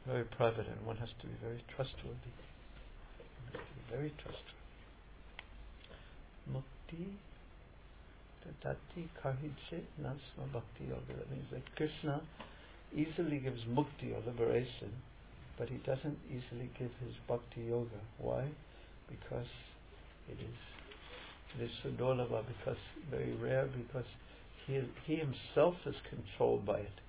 very private, and one has to be very trustworthy. One has to be very trustworthy. Mukti Tati Kahidse Nasma Bhakti Yoga. That means that Krishna easily gives mukti or liberation, but he doesn't easily give his bhakti yoga. Why? Because it is sudolava, because very rare, because he himself is controlled by it.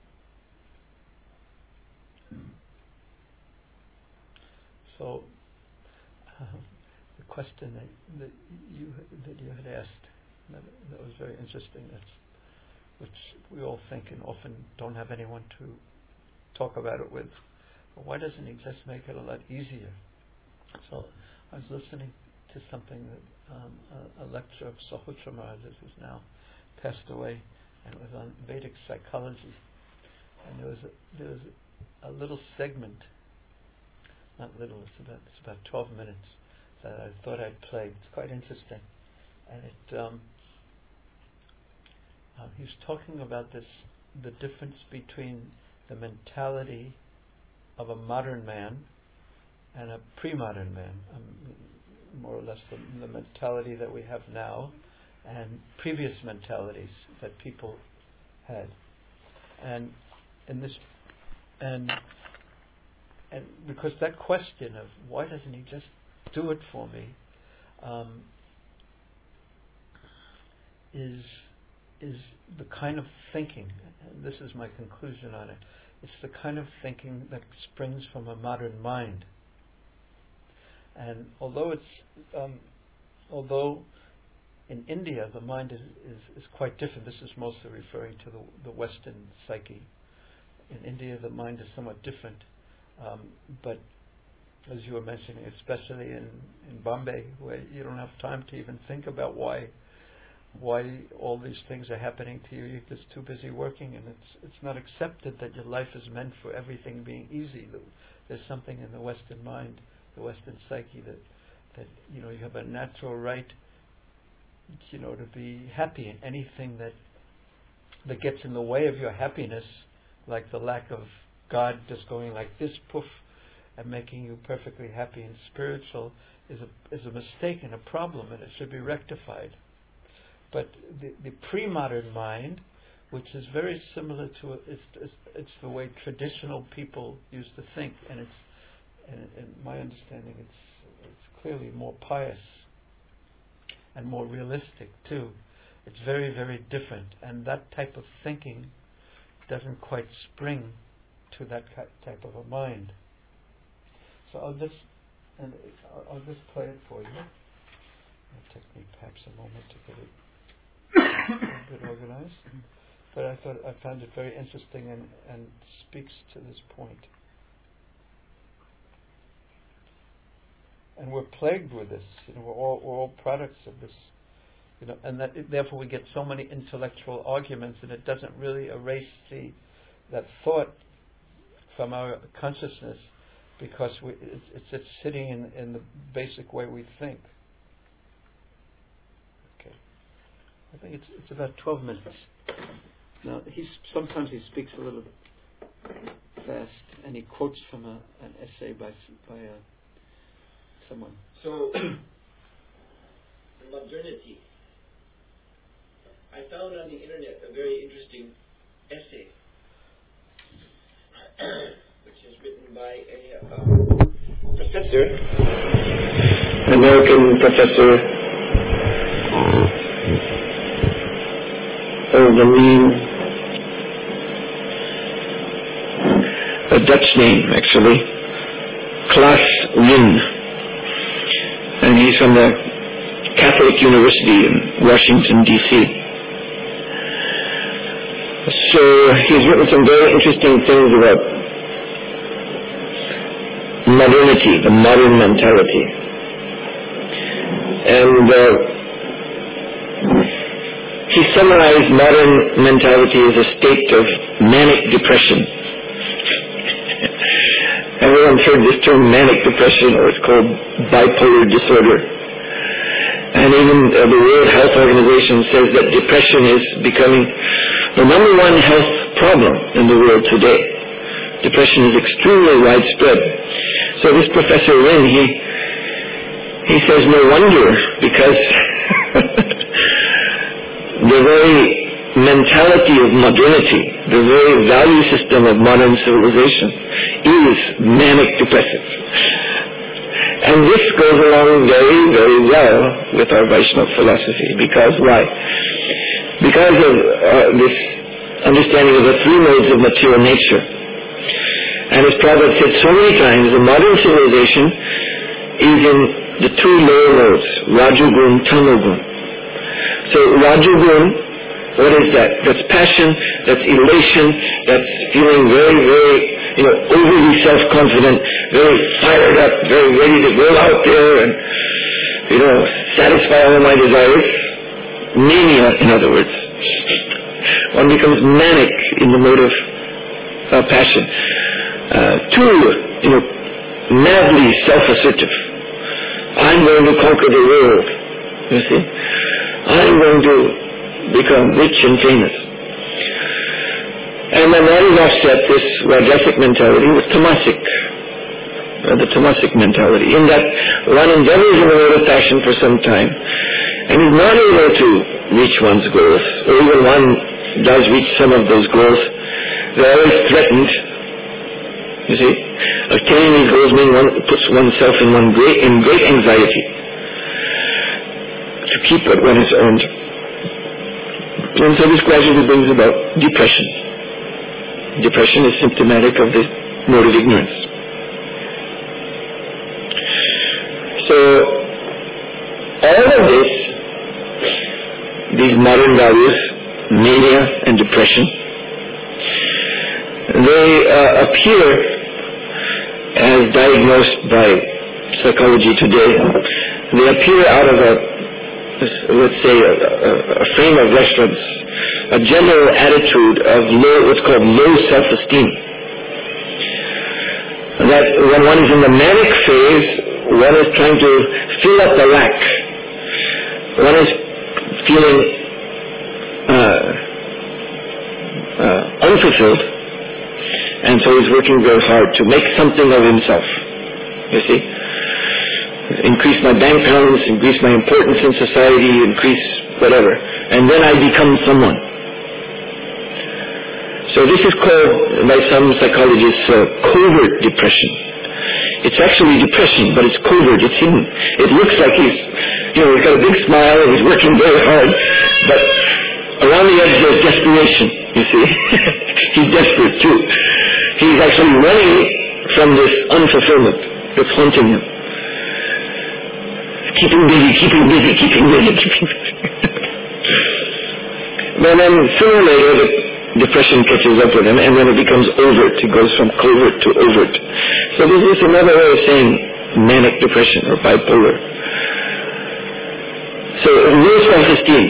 So the question that you had asked, that was very interesting. Which we all think and often don't have anyone to talk about it with. But why doesn't he just make it a lot easier? So I was listening to something that a lecture of Sahotra Maharaj, who's now passed away, and it was on Vedic psychology. And there was a little segment, not little, it's about 12 minutes, that I thought I'd play. It's quite interesting, and it. He was talking about the difference between the mentality of a modern man and a pre-modern man, more or less the mentality that we have now, and previous mentalities that people had, and because that question of why doesn't he just do it for me, is the kind of thinking, and this is my conclusion on it, it's the kind of thinking that springs from a modern mind. And although in India the mind is quite different, this is mostly referring to the Western psyche. In India the mind is somewhat different, but as you were mentioning, especially in Bombay, where you don't have time to even think about why all these things are happening to you. You're just too busy working, and it's not accepted that your life is meant for everything being easy. There's something in the Western mind, the Western psyche, that you have a natural right, to be happy, and anything that gets in the way of your happiness, like the lack of God just going like this, poof, and making you perfectly happy and spiritual, is a mistake and a problem, and it should be rectified. But the pre-modern mind, which is very similar to it's the way traditional people used to think, and in my understanding, it's clearly more pious and more realistic too. It's very, very different, and that type of thinking doesn't quite spring to that type of a mind. So I'll just play it for you. It'll take me perhaps a moment to get it a bit organized, but I found it very interesting and speaks to this point. And we're plagued with this. We're all products of this. And therefore we get so many intellectual arguments, and it doesn't really erase that thought from our consciousness, because it's sitting in the basic way we think. Okay, I think it's about 12 minutes. Now sometimes he speaks a little fast, and he quotes from an essay by someone. So modernity. I found on the internet a very interesting essay, which is written by a professor, an American professor of the name, a Dutch name actually, Klaas Win, and he's from the Catholic University in Washington, D.C. So he's written some very interesting things about modernity, the modern mentality. And he summarized modern mentality as a state of manic depression. Everyone's heard this term manic depression, or it's called bipolar disorder. And even the World Health Organization says that depression is becoming the number one health problem in the world today. depression is extremely widespread. So this Professor Wynne, he says no wonder, because the very mentality of modernity, the very value system of modern civilization is manic depressive. And this goes along very, very well with our Vaishnava philosophy. Because why? Because of this understanding of the three modes of material nature. And as Prabhupada said so many times, the modern civilization is in the two lower modes, Rajagun, Tamagun. So Rajagun, what is that? That's passion, that's elation, that's feeling very, very, overly self-confident, very fired up, very ready to go out there and, satisfy all my desires. Mania, in other words. One becomes manic in the mode of passion. Two, madly self-assertive. I'm going to conquer the world. You see? I'm going to become rich and famous. And then that is offset, this Rajasic mentality, with Tamasic. The Tamasic mentality. In that one endeavors in the road of passion for some time and is not able to reach one's goals, or even one does reach some of those goals, they're always threatened. You see? Attaining these goals means one puts oneself in great anxiety to keep what one has earned. And so this gradually brings about depression. Depression is symptomatic of this mode of ignorance. So, all of this, these modern values, mania and depression, they appear as diagnosed by psychology today. They appear out of let's say, a frame of reference, a general attitude of what's called low self-esteem. That when one is in the manic phase, one is trying to fill up the lack. One is feeling unfulfilled, and so he's working very hard to make something of himself. You see? Increase my bank balance, increase my importance in society, increase whatever. And then I become someone. So this is called, by some psychologists, covert depression. It's actually depression, but it's covert, it's hidden. It looks like he's got a big smile and he's working very hard, but around the edge there's desperation, you see. He's desperate too. He's actually running from this unfulfillment that's haunting him. Keeping busy. But then sooner or later the depression catches up with him, and then it becomes overt. It goes from covert to overt. So this is another way of saying manic depression or bipolar. So low self-esteem.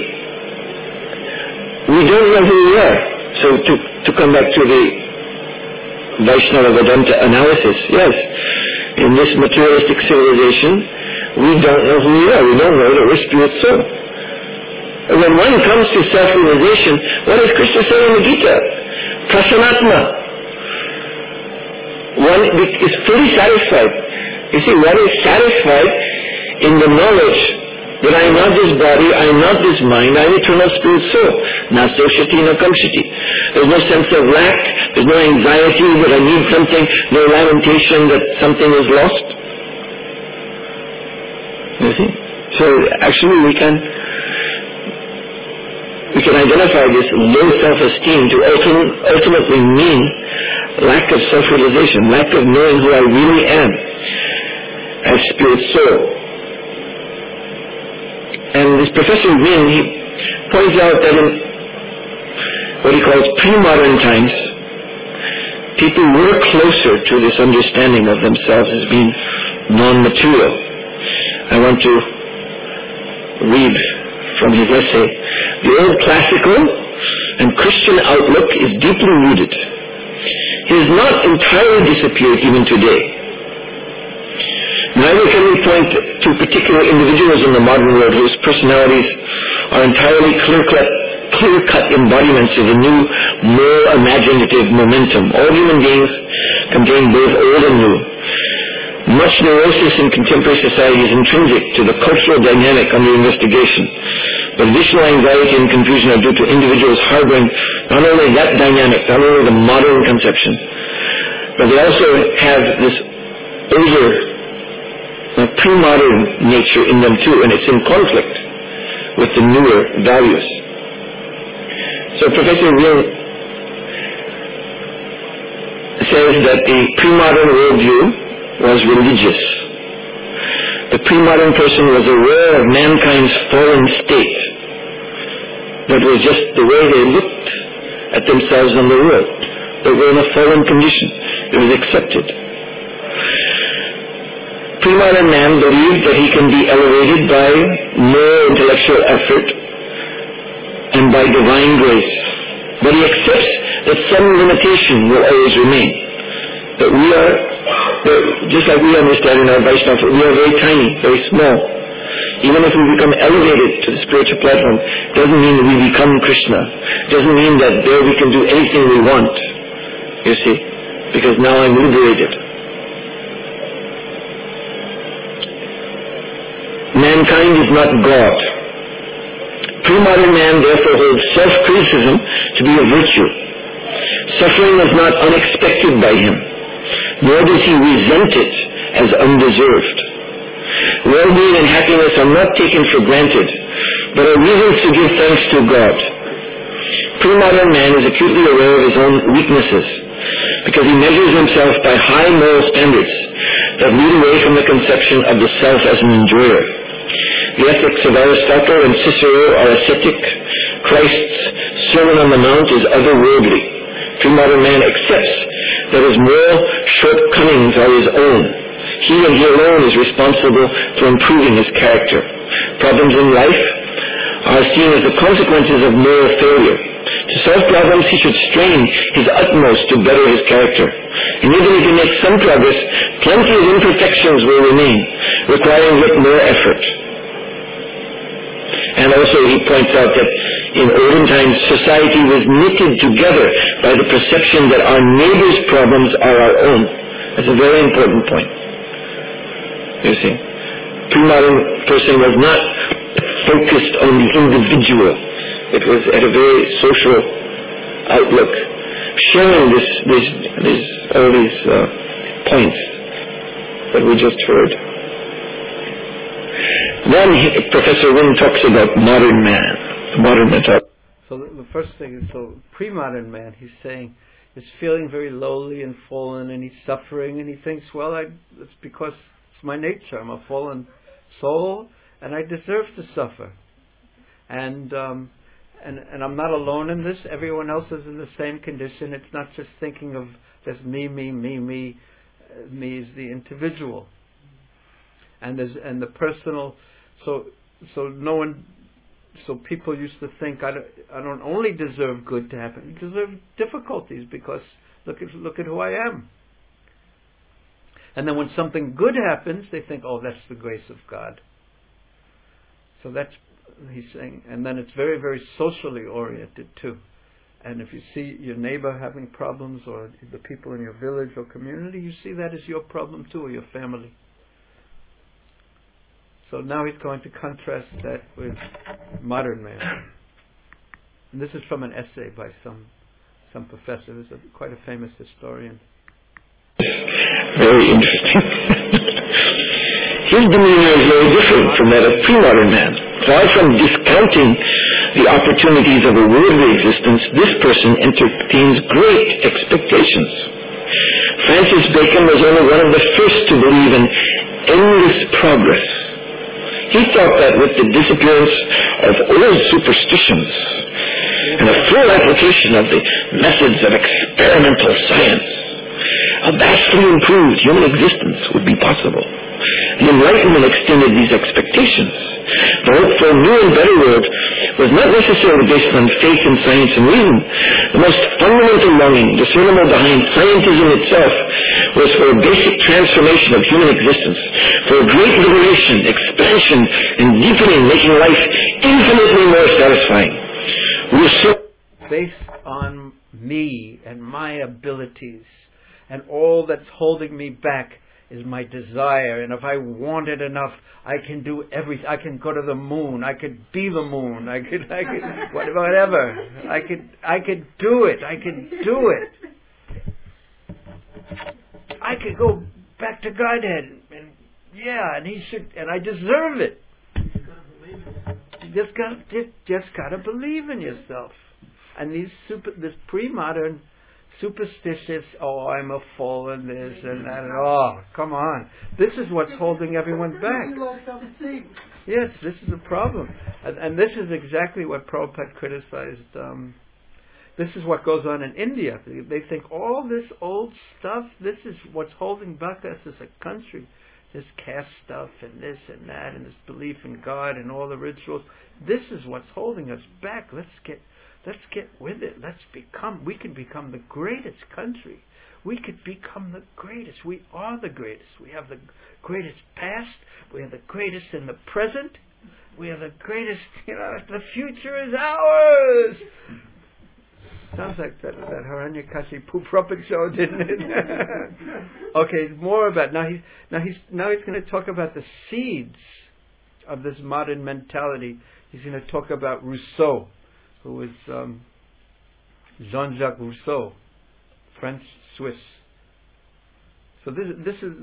We don't know who we are. So to come back to the Vaishnava Vedanta analysis, yes, in this materialistic civilization, we don't know who we are. We don't know that we're spirit soul. And when one comes to self-realization, what does Krishna say in the Gita? Prasanatma. One is fully satisfied. You see, one is satisfied in the knowledge that I am not this body, I am not this mind, I am eternal spirit soul. Na soshati na kamshati. There's no sense of lack, there's no anxiety that I need something, no lamentation that something is lost. You see? So actually we can identify this low self-esteem to ultimately mean lack of self-realization, lack of knowing who I really am as spirit soul. And this Professor Wynne, he points out that in what he calls pre-modern times, people were closer to this understanding of themselves as being non-material. I want to read from his essay. The old classical and Christian outlook is deeply rooted. It has not entirely disappeared even today. Neither can we point to particular individuals in the modern world whose personalities are entirely clear-cut embodiments of a new, more imaginative momentum. All human beings contain both old and new. Much neurosis in contemporary society is intrinsic to the cultural dynamic under investigation. But additional anxiety and confusion are due to individuals harboring not only that dynamic, not only the modern conception, but they also have this older, pre-modern nature in them too, and it's in conflict with the newer values. So Professor Will says that the pre-modern worldview was religious. The pre-modern person was aware of mankind's fallen state. That was just the way they looked at themselves and the world. They were in a fallen condition. It was accepted. Pre-modern man believes that he can be elevated by more intellectual effort and by divine grace. But he accepts that some limitation will always remain. That we are, just like we understand in our Vaishnava, we are very tiny, very small. Even if we become elevated to the spiritual platform, doesn't mean that we become Krishna. Doesn't mean that there we can do anything we want. You see? Because now I'm liberated. Mankind is not God. Pre-modern man therefore holds self-criticism to be a virtue. Suffering is not unexpected by him, nor does he resent it as undeserved. Well-being and happiness are not taken for granted, but are reasons to give thanks to God. Pre-modern man is acutely aware of his own weaknesses, because he measures himself by high moral standards that lead away from the conception of the self as an enjoyer. The ethics of Aristotle and Cicero are ascetic. Christ's Sermon on the Mount is otherworldly. Pre-modern man accepts that his moral shortcomings are his own. He and he alone is responsible for improving his character. Problems in life are seen as the consequences of moral failure. To solve problems, he should strain his utmost to better his character. And even if he makes some progress, plenty of imperfections will remain, requiring yet more effort. And also he points out that in olden times, society was knitted together by the perception that our neighbor's problems are our own. That's a very important point. You see, pre-modern person was not focused on the individual. It was at a very social outlook, sharing all these points that we just heard. Then Professor Wynne talks about modern man, modern mentality. So the first thing is, so pre-modern man, he's saying, is feeling very lowly and fallen, and he's suffering, and he thinks, well, it's because it's my nature. I'm a fallen soul, and I deserve to suffer. And I'm not alone in this. Everyone else is in the same condition. It's not just thinking of just me. Me is the individual, and the personal. So no one. So people used to think I don't only deserve good to happen. I deserve difficulties because look at who I am. And then when something good happens, they think, oh, that's the grace of God. So that's, he's saying, and then it's very, very socially oriented too. And if you see your neighbor having problems, or the people in your village or community, you see that as your problem too, or your family. So now he's going to contrast that with modern man. And this is from an essay by some professor who's quite a famous historian. Very interesting. His demeanor is very different from that of pre-modern man. Far from discounting the opportunities of a worldly existence, this person entertains great expectations. Francis Bacon was only one of the first to believe in endless progress. He thought that with the disappearance of old superstitions and a full application of the methods of experimental science, a vastly improved human existence would be possible. The Enlightenment extended these expectations. The hope for a new and better world was not necessarily based on faith in science and reason. The most fundamental longing discernible behind scientism itself was for a basic transformation of human existence, for a great liberation, expansion, and deepening, making life infinitely more satisfying. Rousseau, based on me and my abilities, and all that's holding me back is my desire. And if I want it enough, I can do everything. I can go to the moon. I could be the moon. I could whatever. I could do it. I could do it. I could go back to Godhead, and He should, and I deserve it. You just gotta believe in yourself. And this pre-modern, superstitious, I'm a fallen this and that, and come on. This is what's holding everyone back. Yes, this is a problem. And this is exactly what Prabhupada criticized. This is what goes on in India. They think all this old stuff, this is what's holding back us as a country. This caste stuff and this and that and this belief in God and all the rituals. This is what's holding us back. Let's get with it. We can become the greatest country. We could become the greatest. We are the greatest. We have the greatest past. We are the greatest in the present. We are the greatest, the future is ours. Sounds like that Hiranyakashipu puppet show, didn't it? Okay, more about now he's going to talk about the seeds of this modern mentality. He's going to talk about Rousseau, who was Jean-Jacques Rousseau, French Swiss. So this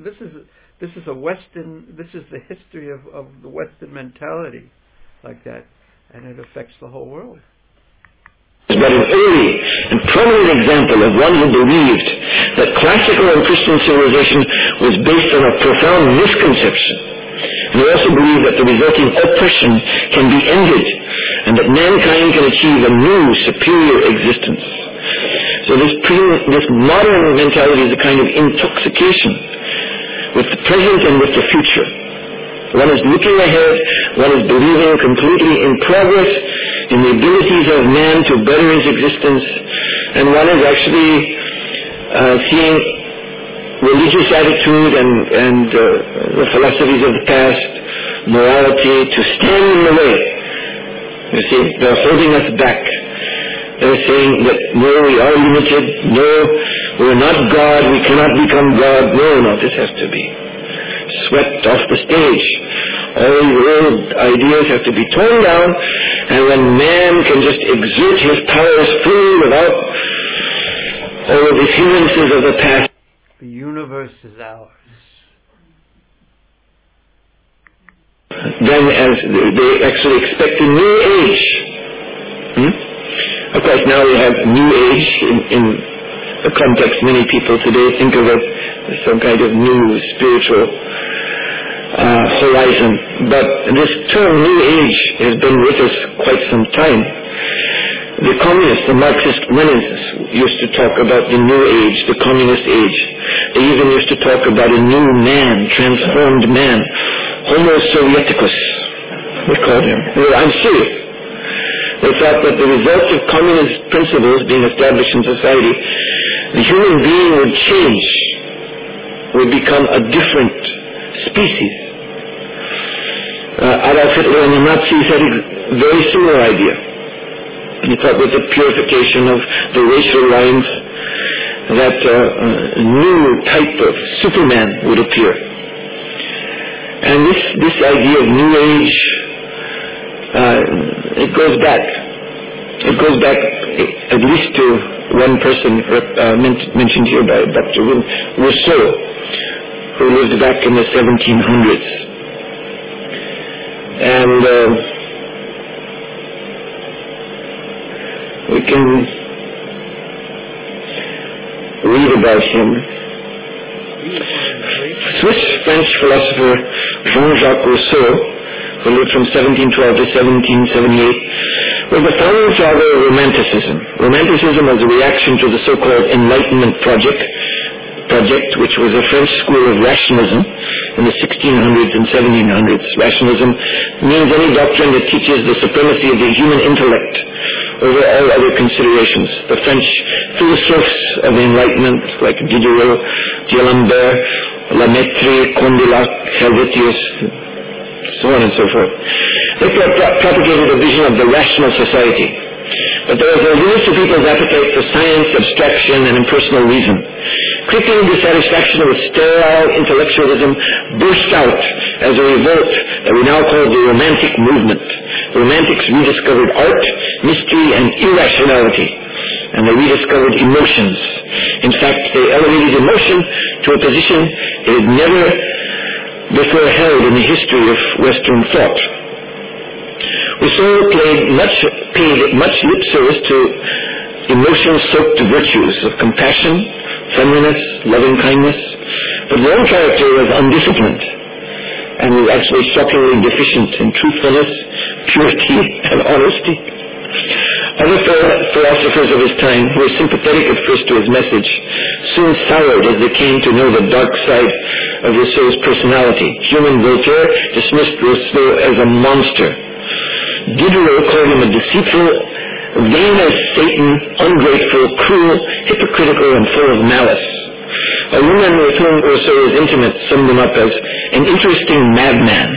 is a Western. This is the history of the Western mentality, like that, and it affects the whole world. But an early and prominent example of one who believed that classical and Christian civilization was based on a profound misconception. And he also believed that the resulting oppression can be ended and that mankind can achieve a new, superior existence. So this modern mentality is a kind of intoxication with the present and with the future. One is looking ahead, one is believing completely in progress, in the abilities of man to better his existence, and one is actually seeing religious attitude and the philosophies of the past, morality, to stand in the way. You see, they're holding us back. They're saying that, no, we are limited, no, we're not God, we cannot become God. No, this has to be swept off the stage. All these old ideas have to be torn down, and when man can just exert his powers fully without all of the hindrances of the past. The universe is ours. Then as they actually expect a new age. Of course, now we have new age in the context many people today think of it as some kind of new spiritual horizon. But this term new age has been with us quite some time. The communists, the Marxist-Leninists used to talk about the new age, the communist age. They even used to talk about a new man, transformed man, Homo Sovieticus, we called him. I'm serious. They thought that the result of communist principles being established in society, the human being would change, would become a different species. Adolf Hitler and the Nazis had a very similar idea. He thought with the purification of the racial lines that a new type of Superman would appear. And this idea of New Age, it goes back. It goes back at least to one person mentioned here by Dr. Rousseau, who lived back in the 1700s. And we can read about him. Swiss-French philosopher Jean-Jacques Rousseau, who lived from 1712 to 1778, was the founding father of Romanticism. Romanticism was a reaction to the so-called Enlightenment project, which was a French school of rationalism in the 1600s and 1700s. Rationalism means any doctrine that teaches the supremacy of the human intellect over all other considerations. The French philosophes of the Enlightenment, like Diderot, D'Alembert, Lemaitre, Condillac, Helvetius, so on and so forth, they propagated a vision of the rational society. But there is a limit to people's appetite for science, abstraction, and impersonal reason. Quickly, dissatisfaction with sterile intellectualism burst out as a revolt that we now call the Romantic movement. The Romantics rediscovered art, mystery, and irrationality, and they rediscovered emotions. In fact, they elevated emotion to a position it had never before held in the history of Western thought. Rousseau paid much lip service to emotion-soaked virtues of compassion, friendliness, loving-kindness, but his own character was undisciplined and was actually shockingly deficient in truthfulness, purity, and honesty. Other philosophers of his time, who were sympathetic at first to his message, soon soured as they came to know the dark side of Rousseau's personality. Human Voltaire dismissed Rousseau as a monster. Diderot called him a deceitful, vain as Satan, ungrateful, cruel, hypocritical, and full of malice. A woman with whom Rousseau was intimate summed him up as an interesting madman.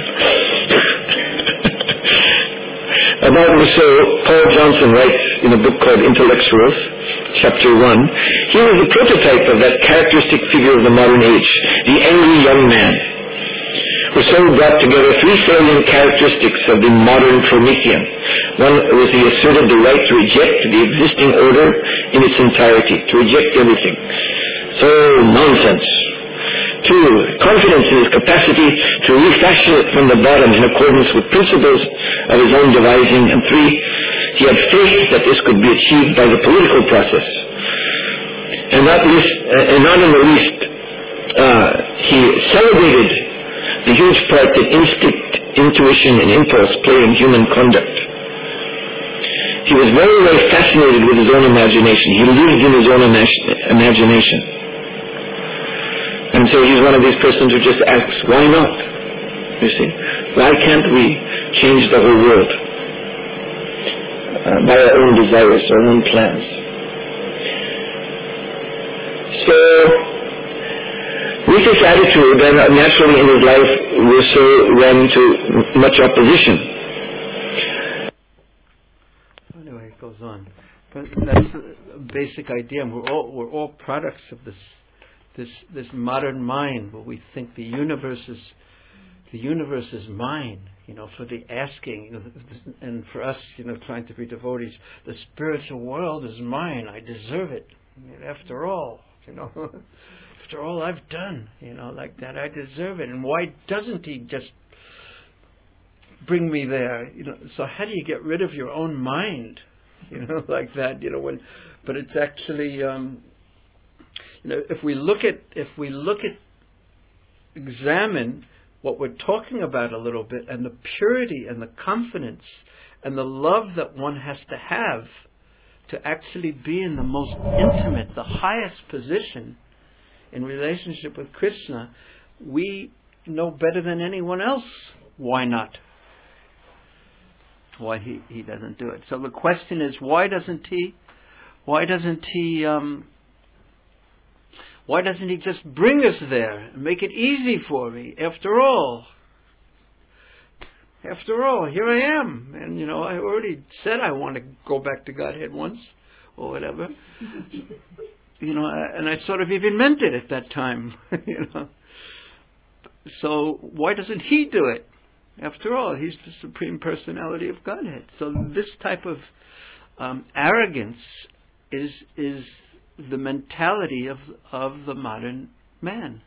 About Rousseau, Paul Johnson writes in a book called Intellectuals, Chapter 1, he was the prototype of that characteristic figure of the modern age, the angry young man. Rousseau brought together three salient characteristics of the modern Promethean. One was he asserted the right to reject the existing order in its entirety, to reject everything. So, nonsense. Two, confidence in his capacity to refashion it from the bottom in accordance with principles of his own devising. And three, he had faith that this could be achieved by the political process. And not in the least, he celebrated the huge part that instinct, intuition, and impulse play in human conduct. He was very, very fascinated with his own imagination. He lived in his own imagination. And so he's one of these persons who just asks, why not? You see? Why can't we change the whole world by our own desires, our own plans? So, with this attitude, then naturally in his life, Rousseau ran into much opposition. Anyway, it goes on. But that's a basic idea. We're all products of this modern mind, where we think the universe is mine. For the asking, and for us, trying to be devotees, the spiritual world is mine. I deserve it. After all, after all I've done, like that, I deserve it. And why doesn't he just bring me there? So how do you get rid of your own mind? Like that. But it's actually, if we look at, examine what we're talking about a little bit, and the purity and the confidence and the love that one has to have to actually be in the most intimate, the highest position in relationship with Krishna, we know better than anyone else why not. Why he doesn't do it. So the question is, why doesn't he just bring us there and make it easy for me? After all, here I am. And, I already said I want to go back to Godhead once, or whatever. And I sort of even meant it at that time, So why doesn't he do it? After all, he's the Supreme Personality of Godhead. So this type of arrogance is the mentality of the modern man.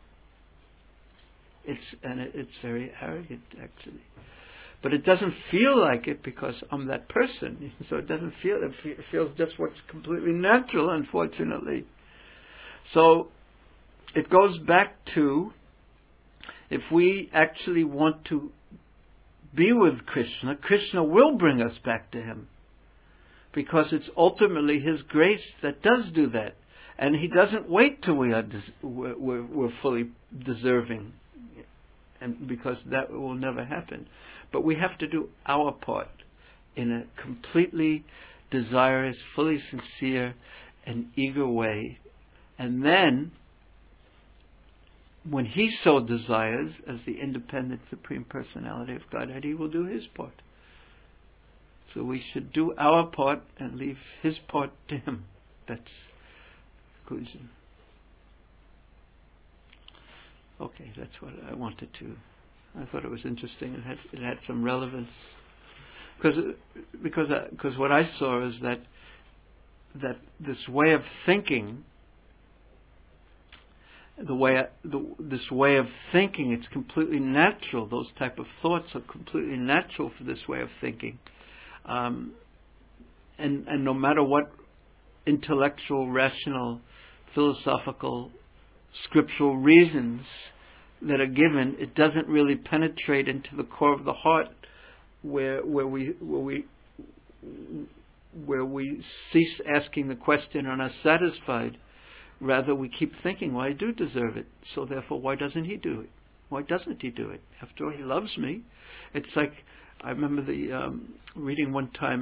It's very arrogant, actually. But it doesn't feel like it because I'm that person. So it doesn't feel it. It feels just what's completely natural, unfortunately. So it goes back to, if we actually want to be with Krishna, Krishna will bring us back to him. Because it's ultimately his grace that does do that. And he doesn't wait till we're fully deserving. And because that will never happen. But we have to do our part in a completely desirous, fully sincere, and eager way. And then, when he so desires, as the independent Supreme Personality of Godhead, he will do his part. So we should do our part and leave his part to him. That's the conclusion. Okay, that's what I wanted to. I thought it was interesting. It had some relevance because what I saw is that this way of thinking, this way of thinking, it's completely natural. Those type of thoughts are completely natural for this way of thinking, and no matter what intellectual, rational, philosophical, scriptural reasons that are given, it doesn't really penetrate into the core of the heart, where we cease asking the question and are satisfied. Rather, we keep thinking, well, I do deserve it, so therefore, why doesn't he do it? Why doesn't he do it? After all, he loves me. It's like, I remember reading one time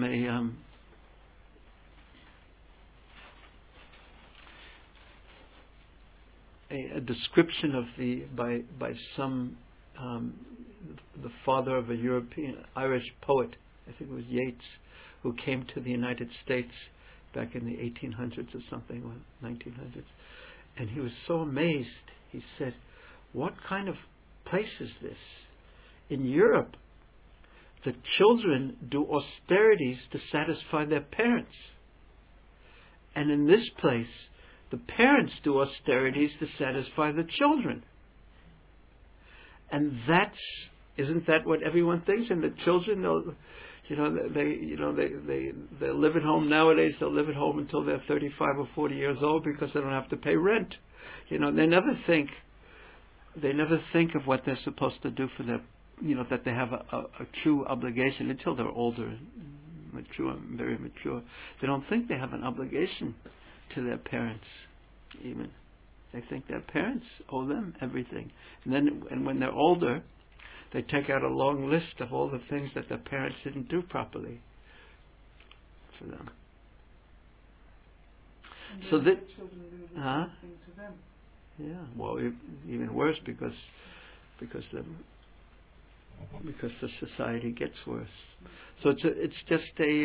a description of by some the father of a European Irish poet, I think it was Yeats, who came to the United States back in the 1800s or something, or 1900s, and he was so amazed. He said, "What kind of place is this? In Europe, the children do austerities to satisfy their parents, and in this place, the parents do austerities to satisfy the children." And isn't that what everyone thinks? And the children, they live at home nowadays. They'll live at home until they're 35 or 40 years old because they don't have to pay rent. They never think of what they're supposed to do for their, that they have a true obligation until they're older, mature, very mature. They don't think they have an obligation to their parents, even. They think their parents owe them everything. And when they're older, they take out a long list of all the things that their parents didn't do properly for them. So that, yeah, well, even worse because the society gets worse. So it's just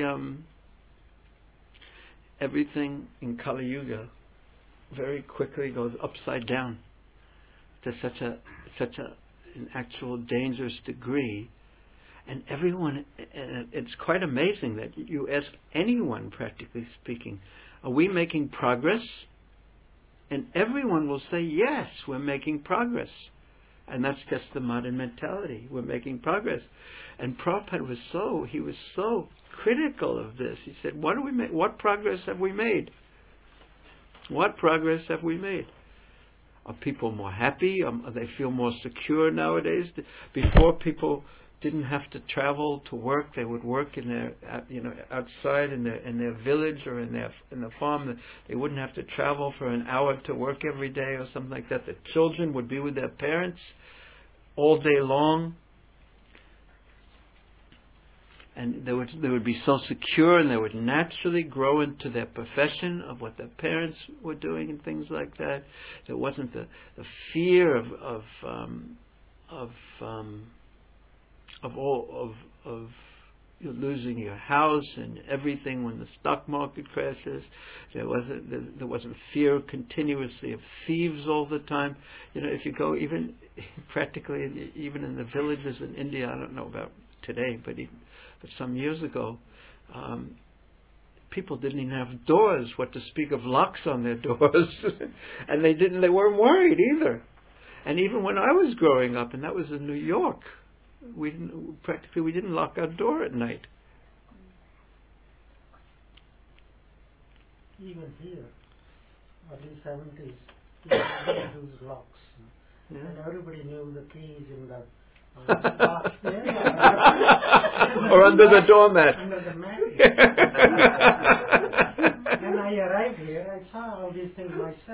everything in Kali Yuga very quickly goes upside down to such an actual dangerous degree, and everyone, it's quite amazing that you ask anyone, practically speaking, are we making progress? And everyone will say, yes, we're making progress. And that's just the modern mentality. We're making progress. And Prabhupada was so critical of this. He said, what progress have we made? What progress have we made? Are people more happy? Do they feel more secure nowadays? Before, people didn't have to travel to work. They would work in their, outside in their village or in the farm. They wouldn't have to travel for an hour to work every day or something like that. The children would be with their parents all day long, and they would be so secure, and they would naturally grow into their profession of what their parents were doing and things like that. There wasn't the fear of losing your house and everything when the stock market crashes. There wasn't fear continuously of thieves all the time. If you go even in the villages in India, I don't know about today, but some years ago, people didn't even have doors, what to speak of locks on their doors. And they weren't worried either. And even when I was growing up, and that was in New York, we didn't lock our door at night. Even here, early 70s, people used locks. Yeah. And everybody knew the keys in the box there. Or under the doormat. Under the mat. When I arrived here, I saw all these things myself.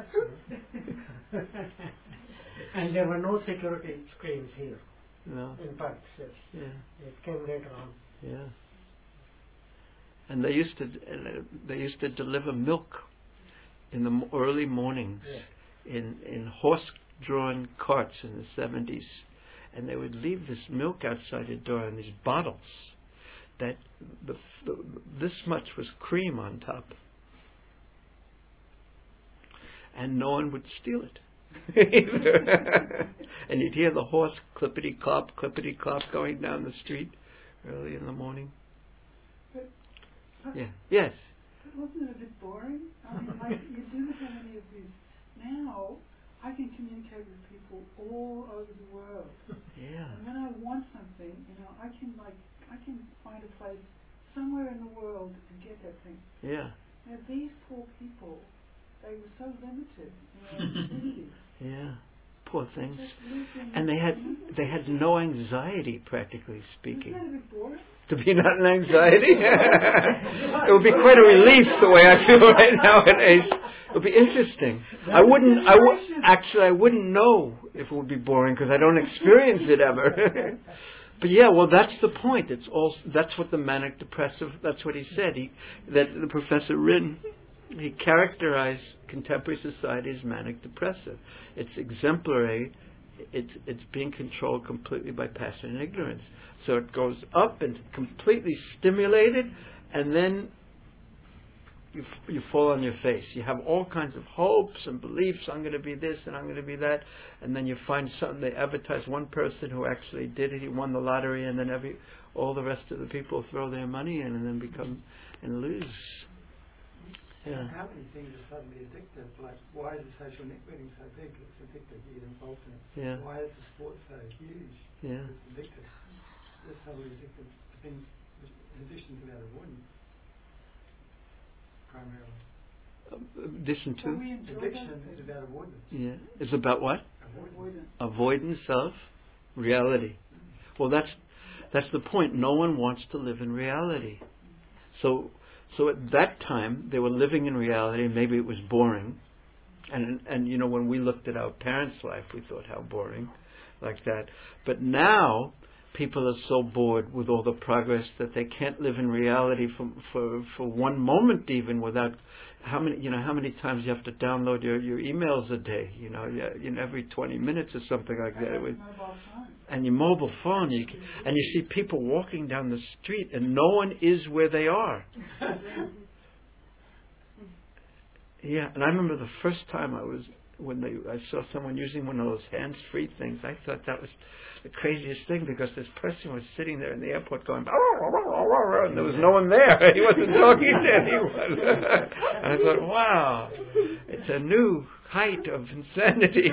And there were no security screens here. No. In fact, yes. Yeah. It came later on. Yeah. And they used to deliver milk in the early mornings, yeah, in horse-drawn carts in the 70s, and they would leave this milk outside the door in these bottles. that this much was cream on top, and no one would steal it. And you'd hear the horse clippity clop going down the street early in the morning. But, Yeah. Yes. but wasn't it a bit boring? I mean, like, you didn't have any of these. Now, I can communicate with people all over the world. Yeah. And when I want something, I can find a place somewhere in the world and get that thing. Yeah. Now, these poor people, they were so limited in their opportunities. Yeah. Poor things. Just lived in, And they had no anxiety, practically speaking. Isn't that a bit boring? To be not in anxiety? It would be quite a relief the way I feel right nowadays. It would be interesting. I wouldn't know if it would be boring because I don't experience it ever. But yeah, well, that's the point. That's what the manic depressive. That's what he said. That the Professor Rin, he characterized contemporary society as manic depressive. It's exemplary. It's being controlled completely by passion and ignorance. So it goes up and completely stimulated, and then you fall on your face. You have all kinds of hopes and beliefs. I'm going to be this and I'm going to be that, and then you find something. They advertise one person who actually did it. He won the lottery, and then all the rest of the people throw their money in and then become and lose. Yeah. How many things are suddenly addictive? Like, why is the social networking so big? It's addictive. You get involved in it. Yeah. Why is the sport so huge? Yeah. It's addictive. It's totally addictive. Things, in addition to that avoidance, primarily. Addition So to? we enjoy Addiction those is things. about avoidance. Yeah. It's about what? Avoidance. Avoidance of reality. Well, that's the point. No one wants to live in reality. So at that time, they were living in reality. Maybe it was boring. And when we looked at our parents' life, we thought, how boring, like that. But now, people are so bored with all the progress that they can't live in reality for one moment even without how many times you have to download your emails a day, every 20 minutes or something like that. Mobile phone. And your mobile phone, and you see people walking down the street and no one is where they are. Yeah, and I remember the first time I saw someone using one of those hands-free things. I thought that was the craziest thing because this person was sitting there in the airport going, and there was no one there. He wasn't talking to anyone. And I thought, wow, it's a new height of insanity.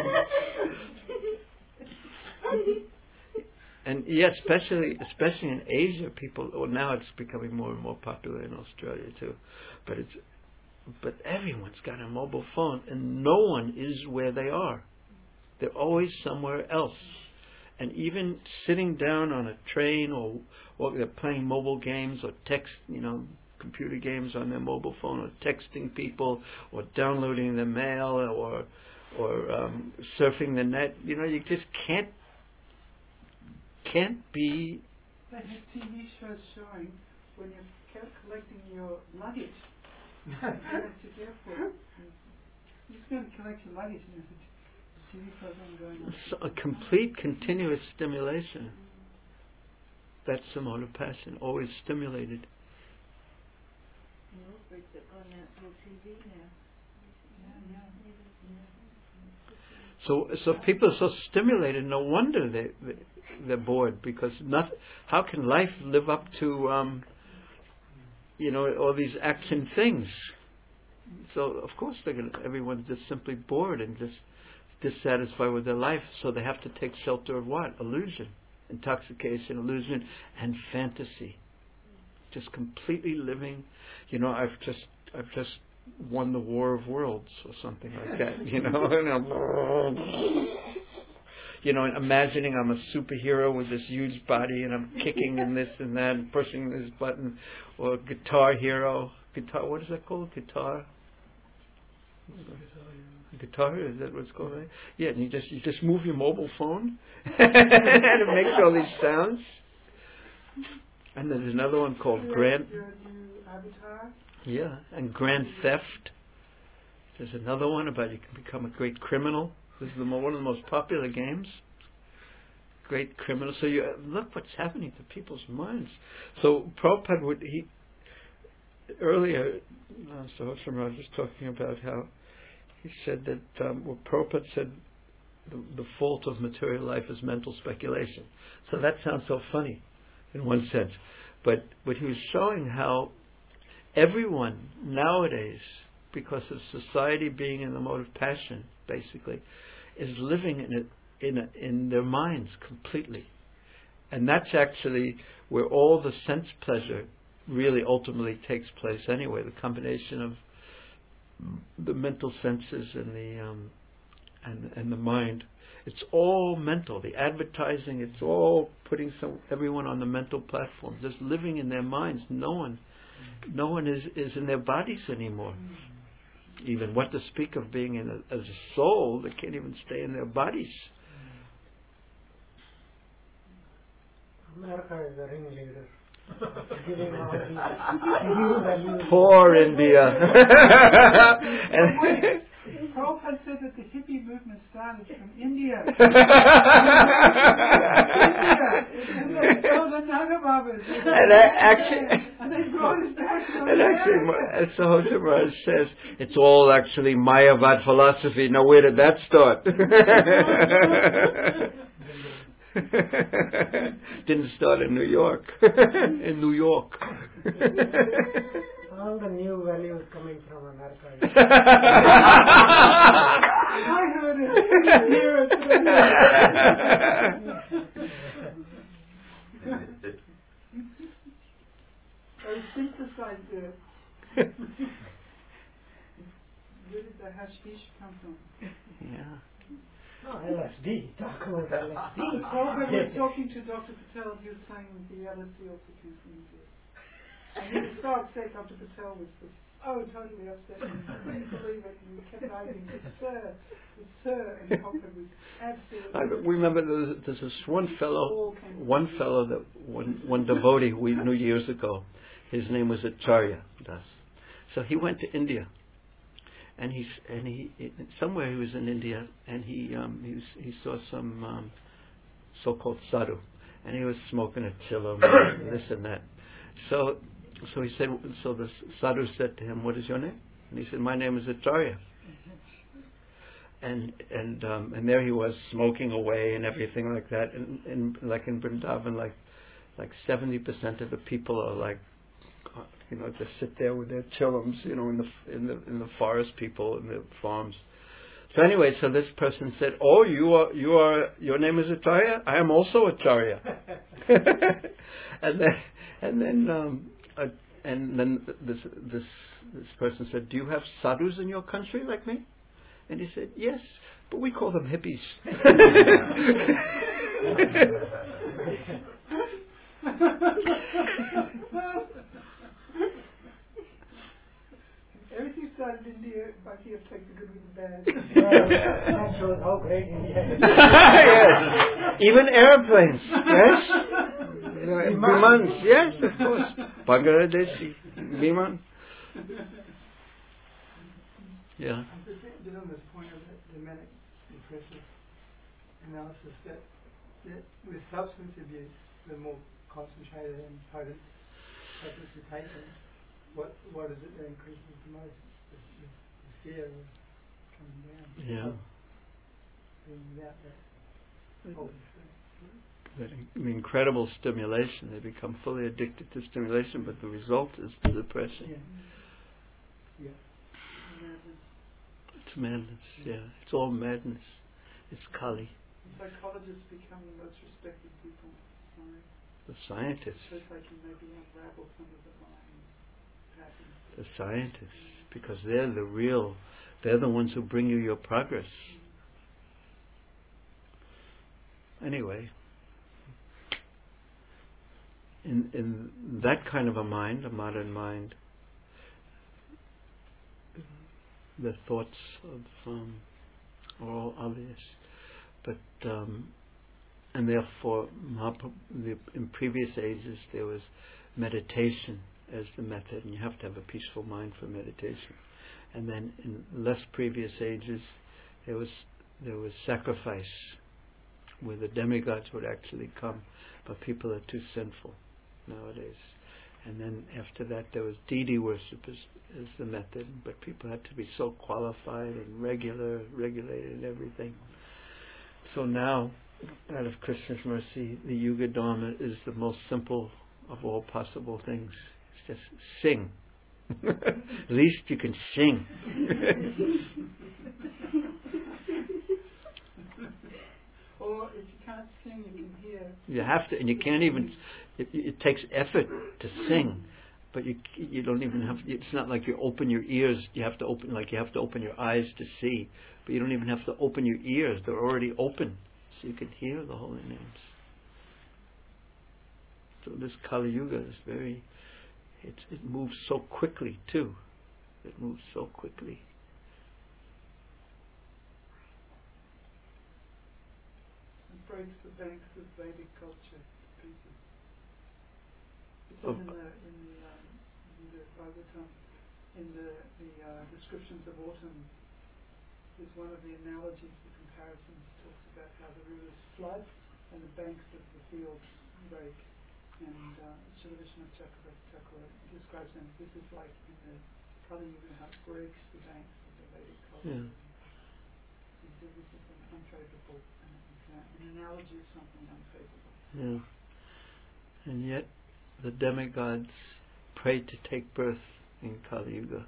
And yes, especially in Asia, people. Well, now it's becoming more and more popular in Australia too, but everyone's got a mobile phone, and no one is where they are. They're always somewhere else. And even sitting down on a train, or they're playing mobile games, or computer games on their mobile phone, or texting people, or downloading their mail, or surfing the net. You just can't be. They have TV shows showing when you're collecting your luggage. At the airport. You just go to collect your luggage and there's a TV program going on. So a complete continuous stimulation. That's the mode of passion, always stimulated. So people are so stimulated, no wonder they're bored, because how can life live up to all these action things? So of course everyone's just simply bored and just dissatisfied with their life. So they have to take shelter of what? Illusion, intoxication, illusion, and fantasy. Just completely living. I've just won the War of Worlds or something like that. And imagining I'm a superhero with this huge body and I'm kicking and this and that and pushing this button, or guitar hero. What is that called? Guitar, is that what it's called? Right? Yeah, and you just move your mobile phone and it makes all these sounds. And there's another one called Grand. Your new avatar. Yeah, and Grand Theft. There's another one about you can become a great criminal. This is one of the most popular games. great criminal. So you look what's happening to people's minds. So Prabhupada earlier, Sahosra Maharaj was talking about how he said that Prabhupada said the fault of material life is mental speculation. So that sounds so funny in one sense. But he was showing how everyone nowadays, because of society being in the mode of passion, basically, is living in their minds completely. And that's actually where all the sense pleasure really ultimately takes place anyway, the combination of the mental senses and the mind. It's all mental. The advertising, it's all putting everyone on the mental platform, just living in their minds. No one is in their bodies anymore. Even what to speak of being as a soul, they can't even stay in their bodies. America is the ringleader. Giving all these new values. Poor India. Prabhupada said that the hippie movement started from India. And the Naga Babas. And they brought us back to America. As Sahosra Maharaj says, it's all actually Mayavad philosophy. Now where did that start? Didn't start in New York. In New York. All the new values coming from America. I heard it. Hear it. I synthesized it. Where did the hashish come from? Yeah. No, LSD. Talk about LSD. Prabhupada was talking to Dr. Patel. He was saying the LSD also came from India. And he was so upset. Dr. Patel was totally upset. He couldn't believe it. And we kept arguing, it's sir. And Prabhupada was absolutely... I remember there's this one fellow that one devotee we knew years ago. His name was Acharya Das. So he went to India. And he somewhere he was in India, and he saw some so-called sadhu, and he was smoking a chillum and this and that. So he said. So the sadhu said to him, "What is your name?" And he said, "My name is Acharya." And there he was smoking away and everything like that. And like in Vrindavan, like 70% of the people are like, just sit there with their chillums, in the forest, people in the farms. So anyway, so this person said, "Oh, your name is Acharya? I am also Acharya." and then this person said, "Do you have sadhus in your country like me?" And he said, "Yes, but we call them hippies." Everything started in India, but he has taken the good with the bad. That shows how great India is. Yes. Even airplanes. Yes. Vimans. Yes, of course. Bangladeshi. Viman. Yeah. Just on this point of the manic depressive analysis, that with substance abuse, the more concentrated and potent substance you're taking, what is it that increases the most? The fear of coming down. Yeah. Being without that potent The incredible stimulation. They become fully addicted to stimulation, but the result is the depression. Yeah. It's madness. Yeah. It's all madness. It's Kali. Psychologists become the most respected people in science. The scientists. So they can maybe unravel some of the mind patterns. The scientists, because they're the ones who bring you your progress. Anyway, in that kind of a mind, a modern mind, the thoughts of are all obvious, but and therefore in previous ages there was meditation as the method, and you have to have a peaceful mind for meditation. And then in less previous ages there was sacrifice where the demigods would actually come, but people are too sinful nowadays. And then after that there was deity worship as the method, but people had to be so qualified and regulated and everything. So now, out of Krishna's mercy, the Yuga Dharma is the most simple of all possible things. It's just sing. At least you can sing. Or if you can't sing, you can hear. You have to, and you can't even. It takes effort to sing, but you don't even have. It's not like you open your ears. You have to open your eyes to see, but you don't even have to open your ears. They're already open, so you can hear the holy names. So this Kali Yuga is very. It moves so quickly too. It moves so quickly. It breaks the banks of Vedic culture to pieces. It's in the Bhagavatam, in the descriptions of autumn. Is one of the analogies, the comparisons, talks about how the rivers flood and the banks of the fields break. And Srila Vishwanath Chakravarti Thakur describes them. This is like in the Kali Yuga, how it breaks the banks of the Vedic culture. He says this is an unfavorable, an analogy of something unfavorable. Yeah. And yet the demigods pray to take birth in Kali Yuga.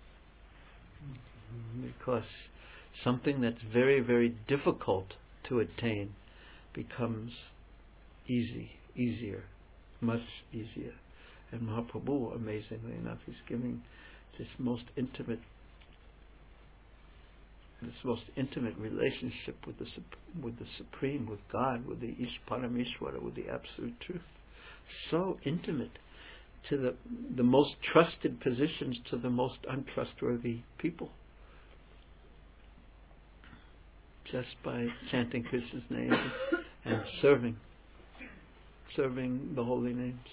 Because something that's very, very difficult to attain becomes easier, much easier. And Mahaprabhu, amazingly enough, is giving this most intimate relationship with the Supreme, with God, with the Parameshwara, with the Absolute Truth. So intimate, to the most trusted positions, to the most untrustworthy people. Just by chanting Krishna's name and serving the holy names.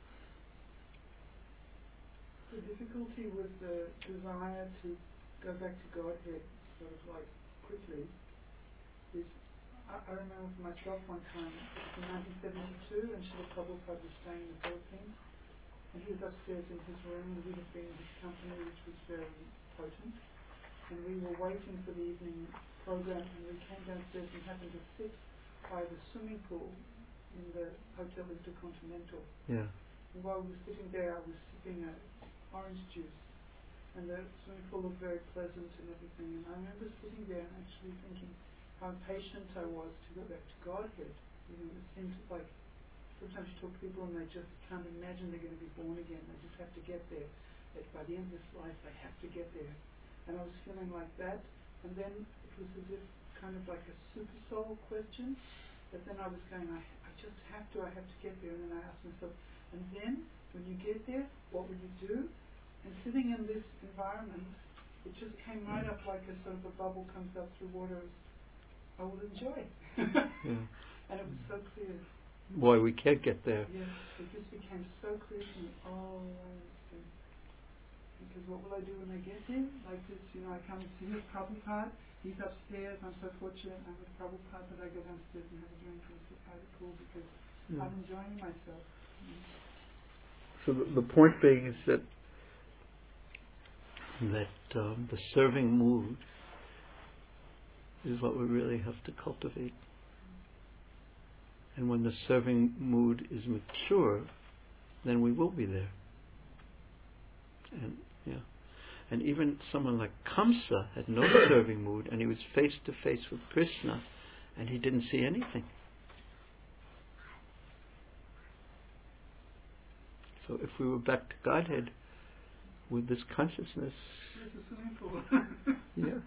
The difficulty with the desire to go back to Godhead sort of like quickly is, I remember for myself one time in 1972 when Srila Prabhupada was staying in the Philippines, and he was upstairs in his room, and we'd have been in his company, which was very potent, and we were waiting for the evening program, and we came downstairs and happened to sit by the swimming pool in the Hotel Intercontinental. Yeah. And while we were sitting there, I was sipping orange juice, and the swimming pool looked very pleasant and everything. And I remember sitting there and actually thinking how impatient I was to go back to Godhead. You know, it seems like sometimes you talk to people and they just can't imagine they're going to be born again. They just have to get there. That by the end of this life, they have to get there. And I was feeling like that. And then it was as if kind of like a super soul question. But then I was going, I have to get there. And then I asked myself, and then when you get there, what will you do? And sitting in this environment, it just came right up like a sort of a bubble comes up through water. I will enjoy. And it was so clear. Boy, we can't get there. Yes, it just became so clear to me. Oh, I understand. Because what will I do when I get there? Like this, I come and see Prabhupada. He's upstairs. I'm so fortunate. I'm with Prabhupada, but I go downstairs and have a drink and sit by the pool because I'm enjoying myself. So the point being is that the serving mood is what we really have to cultivate. And when the serving mood is mature, then we will be there. And even someone like Kamsa had no serving mood, and he was face to face with Krishna, and he didn't see anything. So if we were back to Godhead with this consciousness, yeah.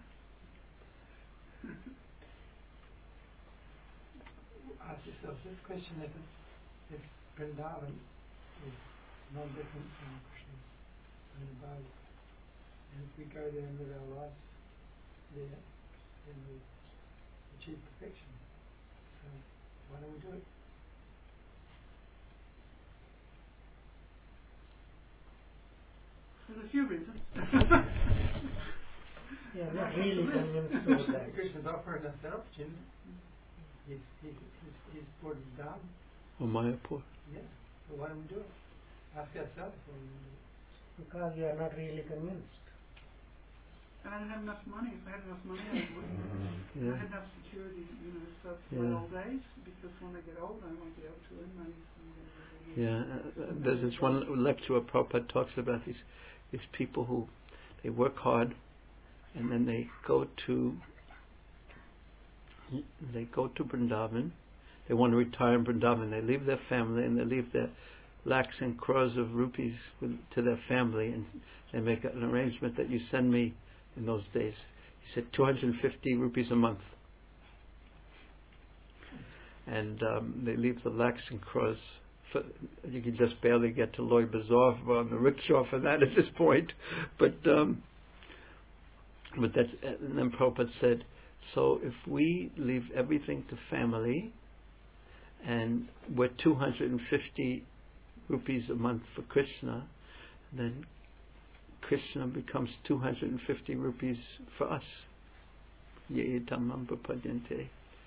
Ask yourself this question: if Vrindavan is no different from Krishna's own abode, and if we go there and live our lives there, then we achieve perfection. So why don't we do it? There's a few reasons. Yeah, not really convinced about that. Krishna's offering us that opportunity. he's brought it down. Oh, Mayapur. Yeah. So why don't we do it? Ask ourselves. Because we are not really convinced. And I don't have enough money. If I had enough money, I would. Yeah. I had enough security, so for my old age, because when I get older, I won't be able to earn money. There's this one lecture where Prabhupada talks about these people who they work hard and then they go to Vrindavan. They want to retire in Vrindavan. They leave their family and they leave their lakhs and crores of rupees to their family, and they make an arrangement that you send me. In those days, he said 250 rupees a month, and they leave the lakhs and crores. You can just barely get to Loy Bazaar on the rickshaw for that at this point, but that's. And then Prabhupada said, so if we leave everything to family, and we're 250 rupees a month for Krishna, then Krishna becomes 250 rupees for us. Ye dhammam prapadyante.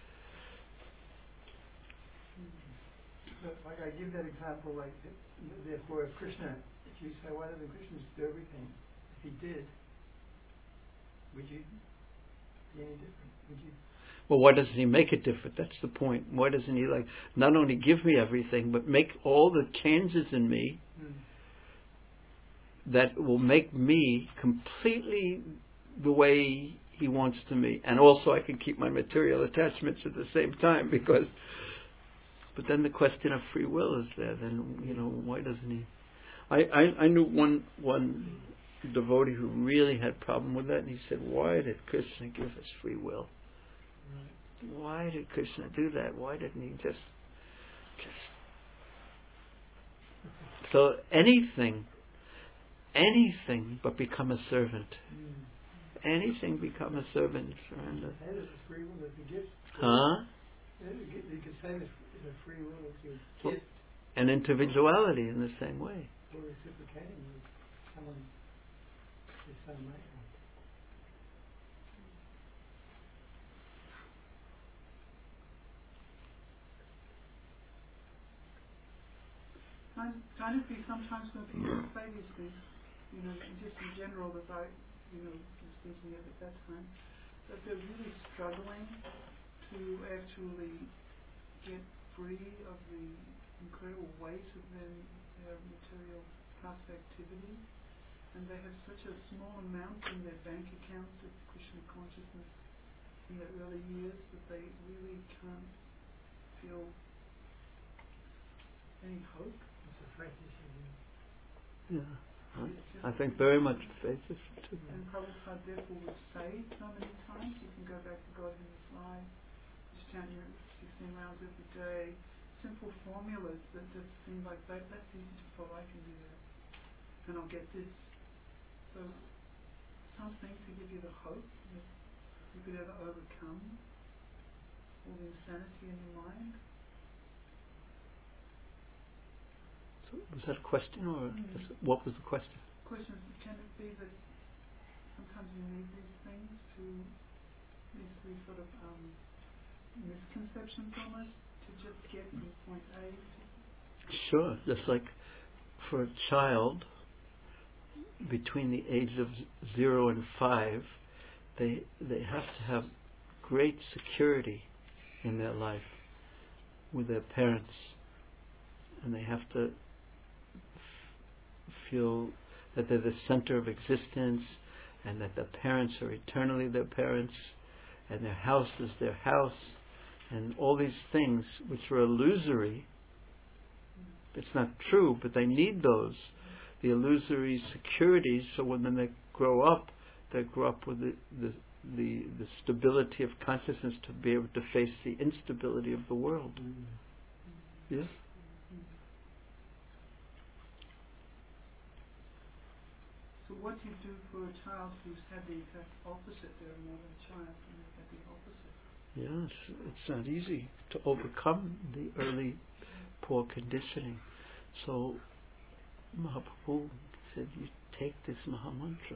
Like I give that example, like therefore if Krishna, if you say why doesn't Krishna just do everything? If he did, would you be any different? Would you? Well, why doesn't he make it different? That's the point. Why doesn't he not only give me everything, but make all the changes in me that will make me completely the way he wants to me, and also I can keep my material attachments at the same time, because. But then the question of free will is there. Then why doesn't he? I knew one devotee who really had a problem with that, and he said, "Why did Krishna give us free will? Why did Krishna do that? Why didn't he just?" So anything but become a servant. Anything become a servant. Surrender. Free will is a gift. Huh? You could say the free will is your gift. And individuality in the same way. Or reciprocating with someone is so amazing. Kind of be sometimes when people say these things, just in general, that I, was thinking of at that time, that they're really struggling to actually get free of the incredible weight of their material past activity, and they have such a small amount in their bank accounts of Krishna consciousness in their early years that they really can't feel any hope. It's a faith issue. Yeah. I think very much faith is too. And Prabhupada therefore would say so many times, you can go back to God in His life, just chant your 16 rounds every day, simple formulas that just seem like that's easy to follow, I can do that, and I'll get this. So something to give you the hope that you could ever overcome all the insanity in your mind. So was that a question, or what was the question? Question is, can it be that sometimes you need these things to, these sort of misconceptions almost, to just get from point A to... Sure, just like for a child between the age of 0 and 5, they have to have great security in their life with their parents, and they have to feel that they're the center of existence, and that their parents are eternally their parents, and their house is their house, and all these things which are illusory. It's not true, but they need those, the illusory securities, so when they grow up with the stability of consciousness to be able to face the instability of the world. Yes? So what do you do for a child who's had the exact opposite? They're more than a child and they've had the opposite. Yes, it's not easy to overcome the early poor conditioning. So Mahaprabhu said, you take this Mahamantra.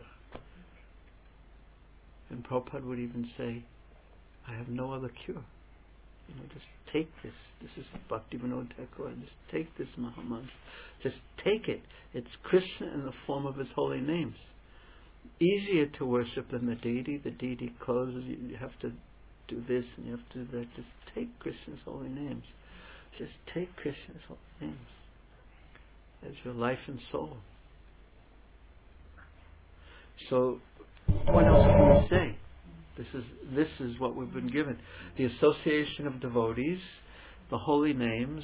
And Prabhupada would even say, I have no other cure. just take this. This is Bhaktivinoda Thakur. Just take this Mahamantra. Just take it. It's Krishna in the form of His holy names. Easier to worship than the deity. The deity closes. You have to do this and you have to do that. Just take Krishna's holy names. Just take Krishna's holy names as your life and soul. So, what else can we say? This is what we've been given. The association of devotees, the holy names,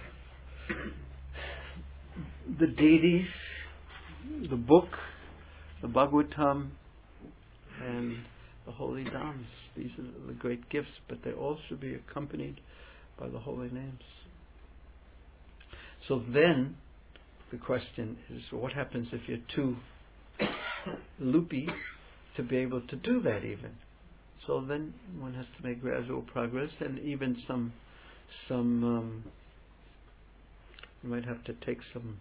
the deities, the book, the Bhagavatam, and the holy dhams. These are the great gifts, but they all should be accompanied by the holy names. So then, the question is, what happens if you're too loopy to be able to do that even? So then one has to make gradual progress, and even some you might have to take some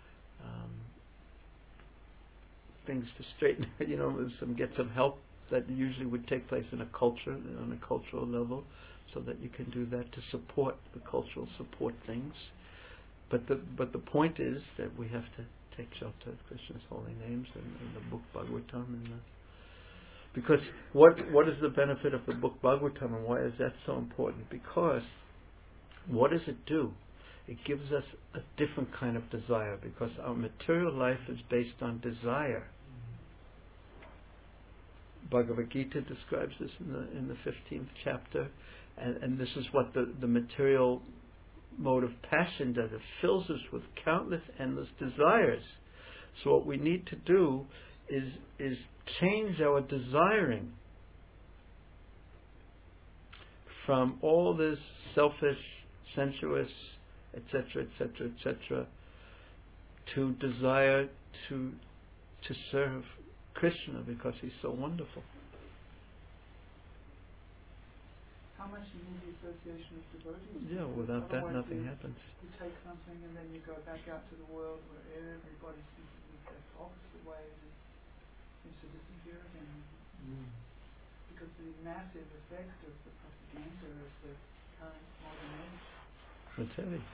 things to straighten, get some help that usually would take place on a cultural level, so that you can do that to support the cultural support things. But the point is that we have to take shelter of Krishna's holy names and the book Bhagavatam, because what is the benefit of the book Bhagavatam, and why is that so important? Because what does it do? It gives us a different kind of desire, because our material life is based on desire. Bhagavad Gita describes this in the 15th chapter, and this is what the material mode of passion does. It fills us with countless endless desires. So what we need to do is change our desiring from all this selfish, sensuous, etc., etc., etc., to desire to serve Krishna, because He's so wonderful. How much you need the association of devotees? Yeah, without that nothing happens. You take something and then you go back out to the world where everybody sees it the opposite way, and it seems to disappear again. Because the massive effect of the propaganda of the current modern age. That's heavy.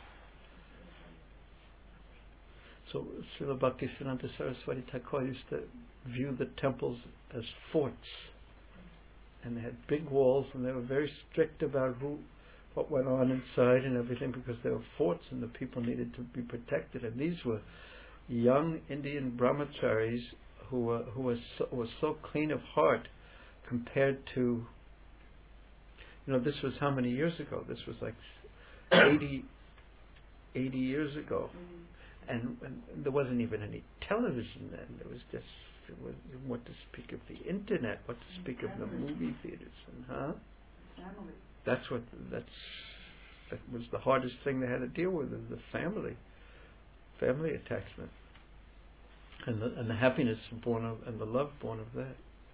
So Srila Bhaktisiddhanta Saraswati Thakur used to view the temples as forts, and they had big walls, and they were very strict about what went on inside and everything, because they were forts and the people needed to be protected. And these were young Indian brahmacharis who were so clean of heart compared to, this was how many years ago? This was like 80 years ago. And there wasn't even any television then. There was just, what to speak of the internet, what to speak of the movie theaters, and Family. that was the hardest thing they had to deal with, is the family attachment, and the happiness born of, and the love born of that.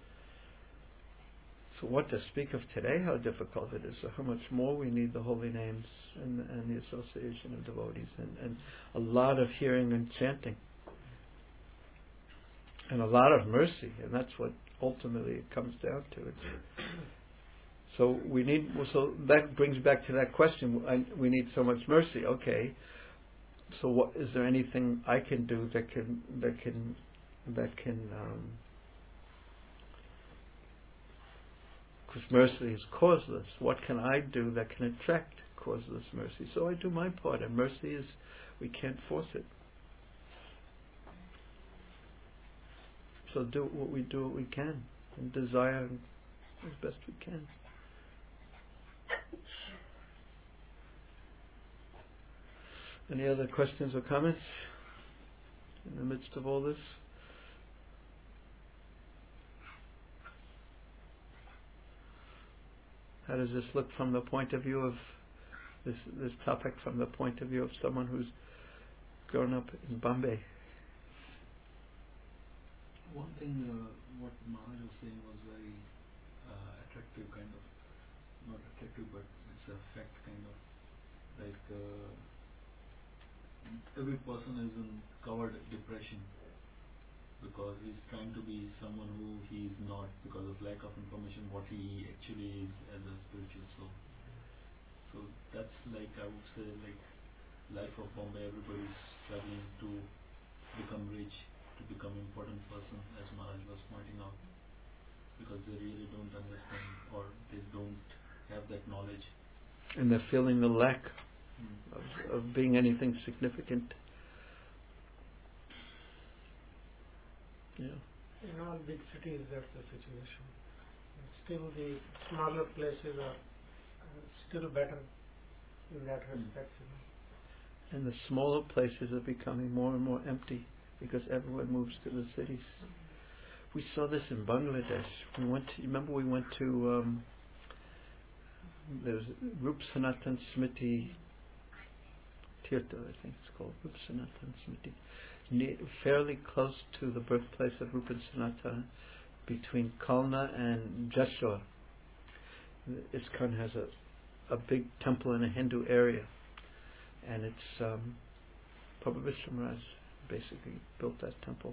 So what to speak of today, how difficult it is, so how much more we need the holy names and the association of devotees, and a lot of hearing and chanting, and a lot of mercy, and that's what ultimately it comes down to. So that brings back to that question. We need so much mercy. Okay, so is there anything I can do that can because mercy is causeless. What can I do that can attract causeless mercy? So I do my part, and mercy is, we can't force it. So do what we can, and desire as best we can. Any other questions or comments in the midst of all this? How does this look from the point of view of this topic, from the point of view of someone who's grown up in Bombay? One thing what Maharaj was saying was very attractive, kind of, not attractive, but it's a fact, kind of, like every person is in covered depression because he's trying to be someone who he is not, because of lack of information what he actually is as a spiritual soul. So that's like, I would say, like life of Bombay. Everybody's struggling to become rich, to become important person, as Maharaj was pointing out, because they really don't understand, or they don't have that knowledge. And they're feeling the lack of being anything significant. Yeah. In all big cities, that's the situation. Still, the smaller places are still better in that respect. And the smaller places are becoming more and more empty because everyone moves to the cities. We saw this in Bangladesh. Remember we went to there's Rup Sanatan Smriti Tirtha, I think it's called, Rup Sanatan Smriti, fairly close to the birthplace of Rupa Sanatana, between Kalna and Jashore. ISKCON has a big temple in a Hindu area, and it's Prabhu Vishnu Maharaj basically built that temple,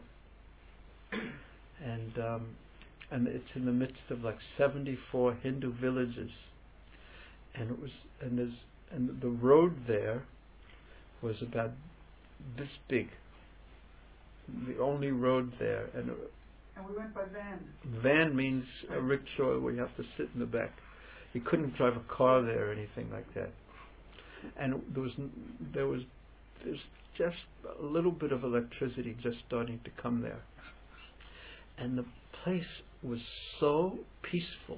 and it's in the midst of like 74 Hindu villages, and the road there was about this big, the only road there, and we went by van. Van means a rickshaw where you have to sit in the back. You couldn't drive a car there or anything like that. And there's just a little bit of electricity just starting to come there. And the place was so peaceful.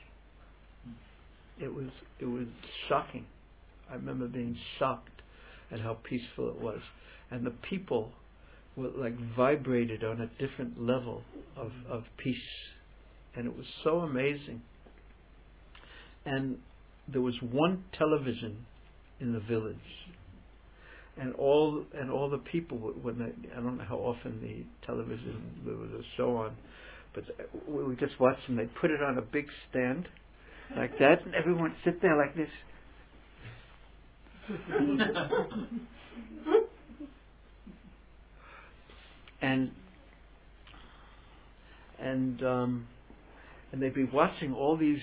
It was shocking. I remember being shocked at how peaceful it was. And the people were like vibrated on a different level of peace. And it was so amazing. And there was one television in the village. And all the people, I don't know how often the television, there was a show on, but we would just watch them. They'd put it on a big stand like that, and everyone would sit there like this. and they'd be watching all these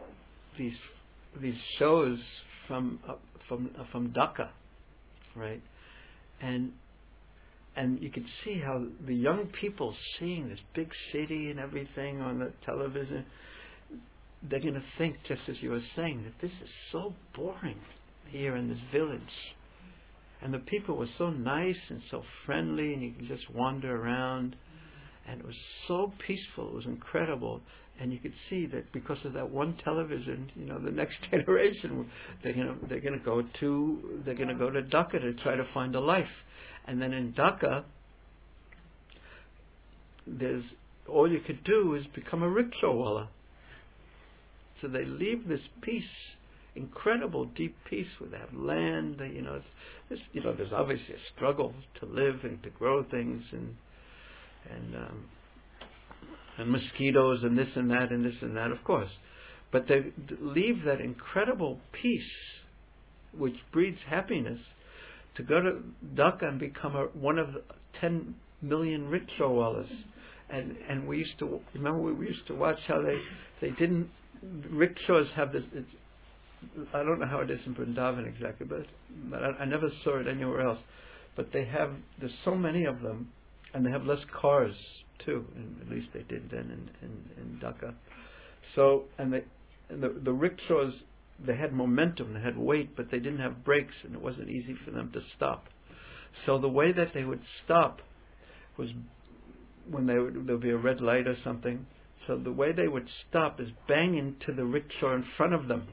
shows from Dhaka, right? And you could see how the young people seeing this big city and everything on the television, they're going to think, just as you were saying, that this is so boring here in this village. And the people were so nice and so friendly, and you could just wander around, and it was so peaceful. It was incredible. And you could see that because of that one television, the next generation, they're going to go to Dhaka to try to find a life. And then in Dhaka, all you could do is become a rickshawwala. So they leave this peace, incredible deep peace, where they have land. There's obviously a struggle to live and to grow things, and mosquitoes and this and that, of course. But they leave that incredible peace, which breeds happiness, to go to Dhaka and become one of the 10 million rickshawalas. And we used to watch how they didn't. Rickshaws have this. I don't know how it is in Vrindavan exactly, but I never saw it anywhere else. But there's so many of them, and they have less cars too. And at least they did then in Dhaka. So the rickshaws, they had momentum, they had weight, but they didn't have brakes, and it wasn't easy for them to stop. So the way that they would stop was when there'd be a red light or something. So the way they would stop is bang into the rickshaw in front of them.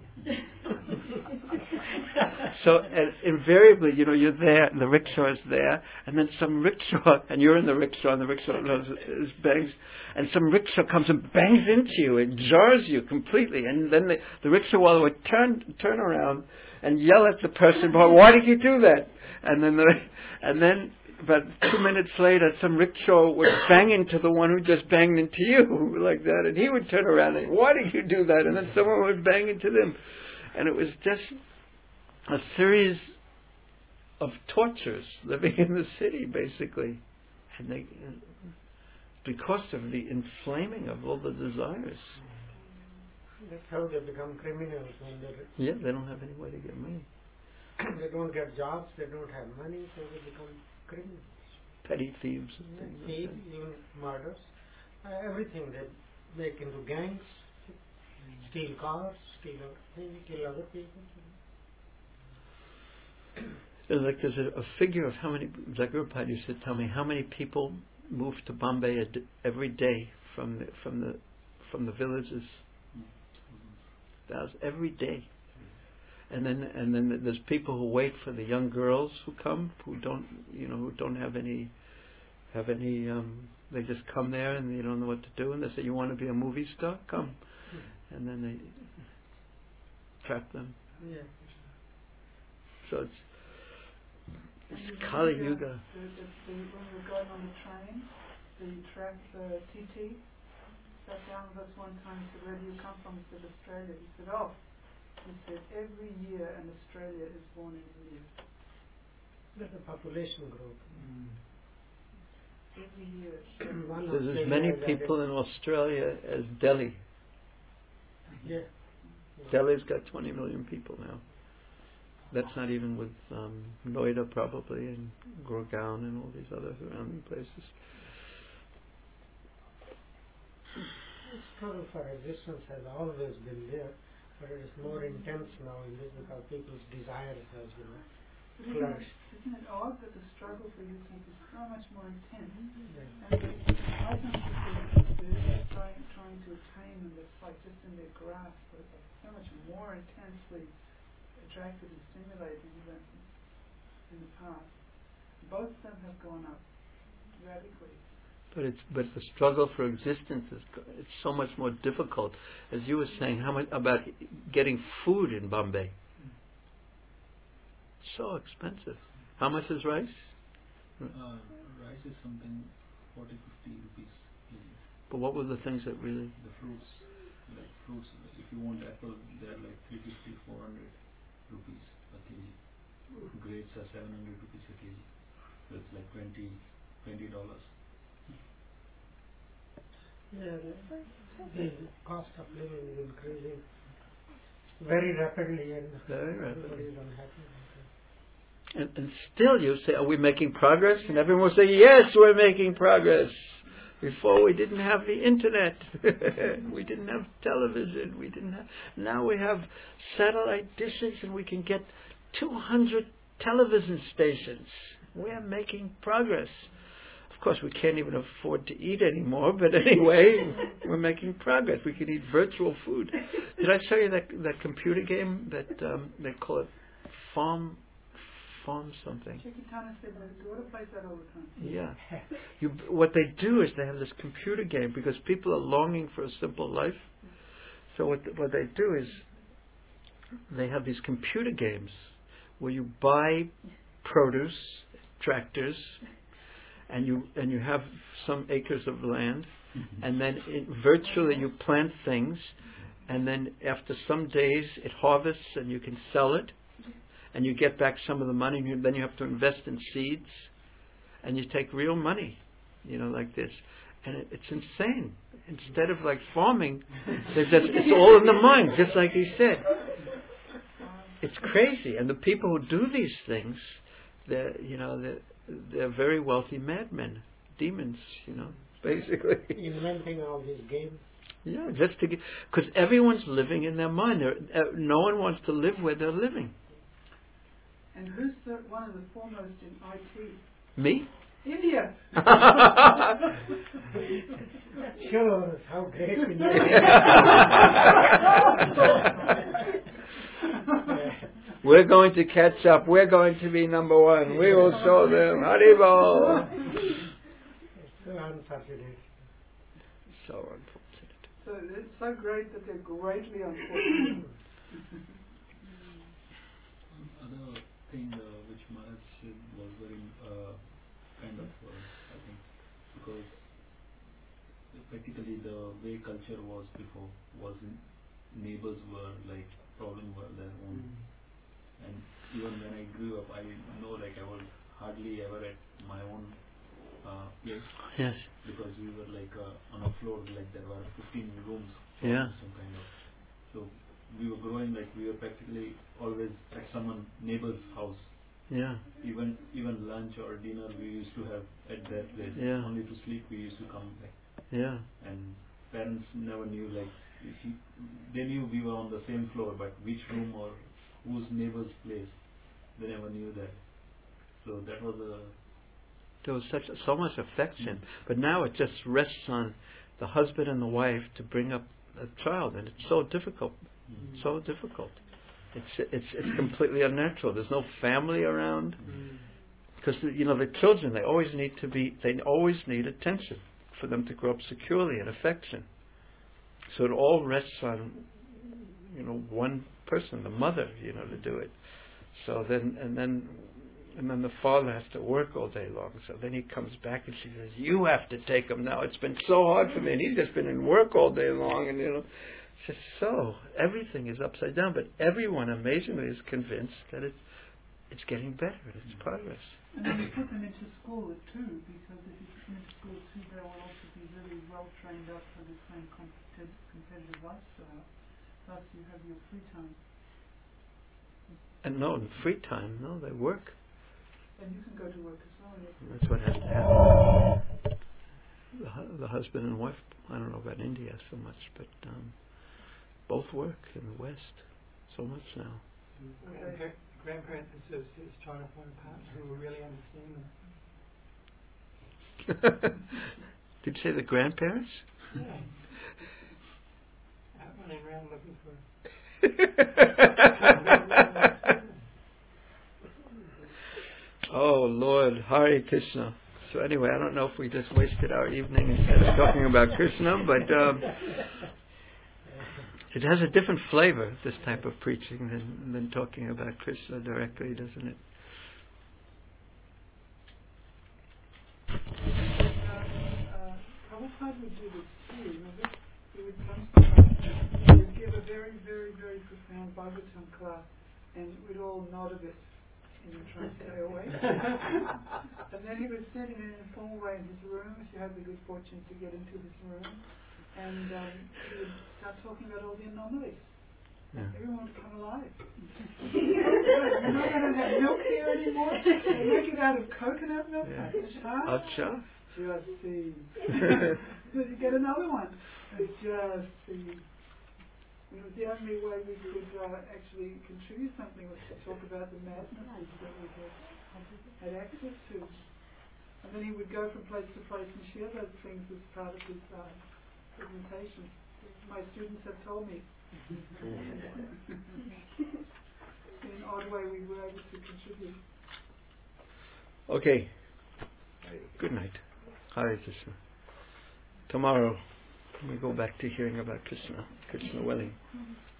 So invariably, you're there, and the rickshaw is there, and then some rickshaw, and you're in the rickshaw, and the rickshaw bangs, and some rickshaw comes and bangs into you, it jars you completely, and then the rickshawwala would turn around and yell at the person, "Why did you do that?" And then about 2 minutes later, some rickshaw would bang into the one who just banged into you, like that, and he would turn around and, "Why did you do that?" And then someone would bang into them. And it was just a series of tortures living in the city, basically. And because of the inflaming of all the desires. That's how they become criminals when Yeah, they don't have any way to get money. they don't get jobs, they don't have money, so they become criminals. Petty thieves and things like Thieves, that. even murders, everything they make into gangs, steal cars, steal everything, kill other people. Like there's a figure of how many. Zagurpad used to tell me how many people move to Bombay every day from the villages. Thousands every day, and then there's people who wait for the young girls who come who don't have any. They just come there and they don't know what to do, and they say, "You want to be a movie star? Come," and then they trap them. Yeah. So it's Kali Yuga. When we were going on the train, the track, the TT, sat down with us one time and said, "Where do you come from?" He said, "Australia." He said, "Oh." He said, "Every year an Australia is born in India." That's a population group. Every year. So there's as many people in Australia as Delhi. Yeah. Delhi's got 20 million people now. That's not even with Noida probably and Gurgaon and all these other surrounding places. The struggle for existence has always been there, but it is more intense now in this because people's desires has flourished. Isn't it odd that the struggle for existence is so much more intense? Yeah. And I don't think they're trying to attain, and it's like just in their grasp, but it's like so much more intensely attractive and stimulating than in the past. Both of them have gone up radically. But the struggle for existence it's so much more difficult. As you were saying, how much about getting food in Bombay? So expensive. How much is rice? Rice is something 40-50 rupees kg. But what were the things that really? The fruits, like fruits, if you want apple, they're like 350-400 rupees a kg. Grapes are 700 rupees a kg. So it's like $20. Yeah, the cost of living is increasing very rapidly, and everybody is unhappy. And still you say, are we making progress? And everyone will say, yes, we're making progress. Before we didn't have the internet. We didn't have television. Now we have satellite dishes and we can get 200 television stations. We're making progress. Of course, we can't even afford to eat anymore, but anyway, we're making progress. We can eat virtual food. Did I show you that computer game that they call it Farm something? Chikitana said my daughter plays that all the time. Yeah. What they do is they have this computer game because people are longing for a simple life. So what they do is they have these computer games where you buy produce, tractors, and you have some acres of land, and then virtually you plant things, and then after some days it harvests and you can sell it, and you get back some of the money, and then you have to invest in seeds, and you take real money, like this. And it's insane. Instead of like farming, it's all in the mind, just like he said. It's crazy. And the people who do these things, they're very wealthy madmen, demons, basically. Inventing all these games. Yeah, just to get, because everyone's living in their mind. No one wants to live where they're living. And who's one of the foremost in IT? Me? India. Sure, how great we know. We're going to catch up. We're going to be number one. We will show them. Haribol. So unfortunate. So unfortunate. So it's so great that they're greatly unfortunate. Other thing which Maharaj said was very kind of, I think, because practically the way culture was before neighbors were like problem were their own. And even when I grew up, I know like I was hardly ever at my own place. Yes. Because we were like on a floor, like there were 15 rooms. Yeah. Some kind of. So we were growing like we were practically always at someone neighbor's house. Yeah. Even lunch or dinner we used to have at their place. Yeah. Only to sleep we used to come back. Yeah. And parents never knew, like, they knew we were on the same floor, but which room or whose neighbor's place, they never knew that. So that was there was so much affection, but now it just rests on the husband and the wife to bring up a child, and it's so difficult. So difficult. It's completely unnatural. There's no family around, because the children, they always need attention for them to grow up securely and affection. So it all rests on one person, the mother, to do it. So then the father has to work all day long. So then he comes back and she says, "You have to take him now. It's been so hard for me, and he's just been in work all day long." And so everything is upside down. But everyone amazingly is convinced that it's getting better. It's progress. And then you put them into school too, because if you put them into school too, they will also be really well trained up for the same competitive lifestyle. Thus, you have your free time. And in free time, they work. And you can go to work as well. That's what has to happen. The husband and wife, I don't know about India so much, but both work in the West so much now. Grandparents and sisters trying to find partners who will really understand them. Did you say the grandparents? Yeah. Out running around looking for. Oh Lord, Hare Krishna. So anyway, I don't know if we just wasted our evening instead of talking about Krishna, but it has a different flavor, this type of preaching, than talking about Krishna directly, doesn't it? Prabhupada would do this too, remember? He would come sometimes, he would give a very, very, very profound Bhagavatam class, and we'd all nod a bit and try to stay away. And then he would sit in an informal way in his room, if you had the good fortune to get into his room, and he would start talking about all the anomalies. Yeah. Everyone would come alive. You're not going to have milk here anymore? They make it out of coconut milk. Yeah. Acha. Just see. So you get another one. Just see. It was the only way we could actually contribute something was to talk about the madnesses that we had access to. And then he would go from place to place and share those things as part of his presentation. My students have told me. In an odd way we were able to contribute. Okay. Good night. Hare Krishna. Tomorrow we go back to hearing about Krishna willing.